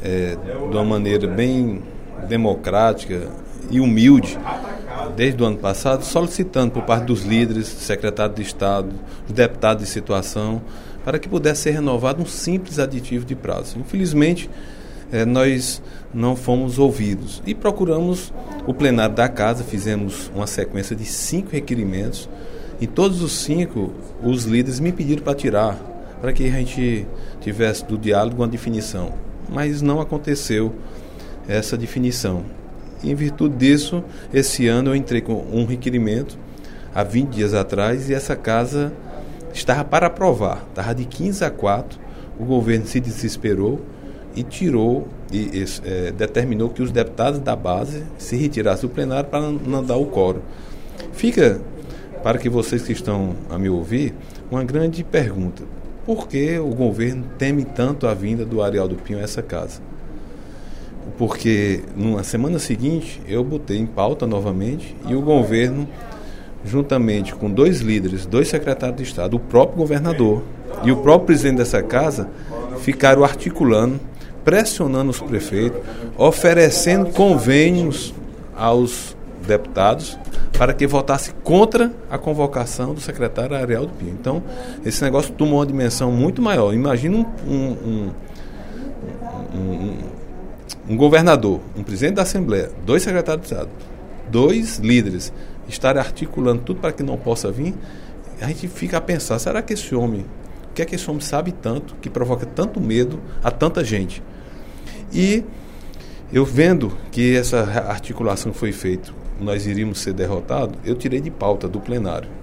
de uma maneira bem democrática e humilde, desde o ano passado, solicitando por parte dos líderes, secretários de Estado, os deputados de situação, para que pudesse ser renovado um simples aditivo de prazo. Infelizmente, nós não fomos ouvidos e procuramos o plenário da Casa, fizemos uma sequência de 5 requerimentos. Em todos os 5, os líderes me pediram para tirar, para que a gente tivesse do diálogo uma definição. Mas não aconteceu essa definição. Em virtude disso, esse ano eu entrei com um requerimento há 20 dias atrás e essa Casa estava para aprovar. Estava de 15-4, o governo se desesperou e tirou e determinou que os deputados da base se retirassem do plenário para não dar o quórum. Fica, para que vocês que estão a me ouvir, uma grande pergunta. Por que o governo teme tanto a vinda do Arialdo Pinho a essa Casa? Porque na semana seguinte eu botei em pauta novamente e o governo, juntamente com 2 líderes, 2 secretários de Estado, o próprio governador e o próprio presidente dessa Casa, ficaram articulando, pressionando os prefeitos, oferecendo convênios aos deputados para que votasse contra a convocação do secretário Arialdo Pinho. Então, esse negócio tomou uma dimensão muito maior. Imagina um governador, um presidente da Assembleia, 2 secretários de Estado, 2 líderes, estarem articulando tudo para que não possa vir. A gente fica a pensar, será que esse homem, o que é que esse homem sabe tanto, que provoca tanto medo a tanta gente? E eu vendo que essa articulação foi feita, nós iríamos ser derrotados, eu tirei de pauta do plenário.